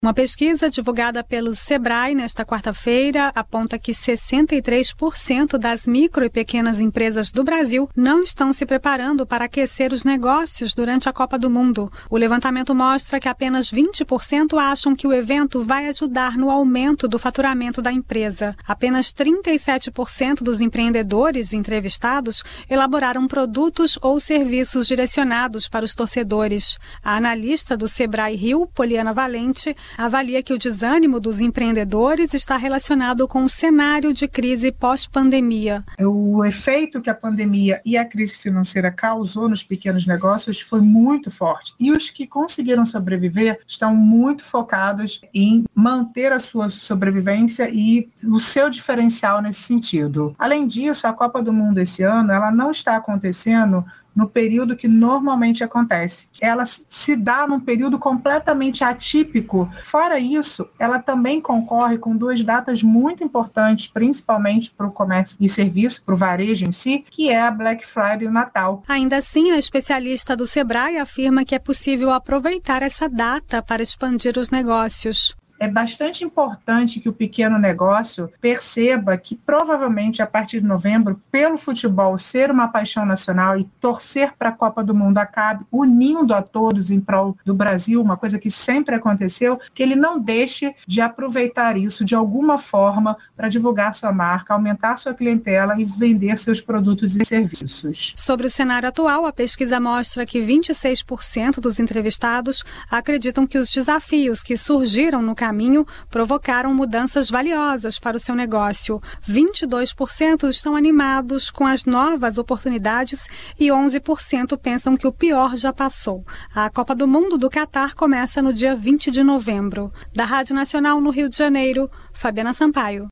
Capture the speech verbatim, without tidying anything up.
Uma pesquisa divulgada pelo Sebrae nesta quarta-feira aponta que sessenta e três por cento das micro e pequenas empresas do Brasil não estão se preparando para aquecer os negócios durante a Copa do Mundo. O levantamento mostra que apenas vinte por cento acham que o evento vai ajudar no aumento do faturamento da empresa. Apenas trinta e sete por cento dos empreendedores entrevistados elaboraram produtos ou serviços direcionados para os torcedores. A analista do Sebrae Rio, Poliana Valente, avalia que o desânimo dos empreendedores está relacionado com o cenário de crise pós-pandemia. O efeito que a pandemia e a crise financeira causou nos pequenos negócios foi muito forte. E os que conseguiram sobreviver estão muito focados em manter a sua sobrevivência e o seu diferencial nesse sentido. Além disso, a Copa do Mundo esse ano ela não está acontecendo no período que normalmente acontece. Ela se dá num período completamente atípico. Fora isso, ela também concorre com duas datas muito importantes, principalmente para o comércio e serviço, para o varejo em si, que é a Black Friday e o Natal. Ainda assim, a especialista do Sebrae afirma que é possível aproveitar essa data para expandir os negócios. É bastante importante que o pequeno negócio perceba que provavelmente a partir de novembro, pelo futebol ser uma paixão nacional e torcer para a Copa do Mundo acabe unindo a todos em prol do Brasil, uma coisa que sempre aconteceu, que ele não deixe de aproveitar isso de alguma forma para divulgar sua marca, aumentar sua clientela e vender seus produtos e serviços. Sobre o cenário atual, a pesquisa mostra que vinte e seis por cento dos entrevistados acreditam que os desafios que surgiram no caminho caminho provocaram mudanças valiosas para o seu negócio. vinte e dois por cento estão animados com as novas oportunidades e onze por cento pensam que o pior já passou. A Copa do Mundo do Catar começa no dia vinte de novembro. Da Rádio Nacional no Rio de Janeiro, Fabiana Sampaio.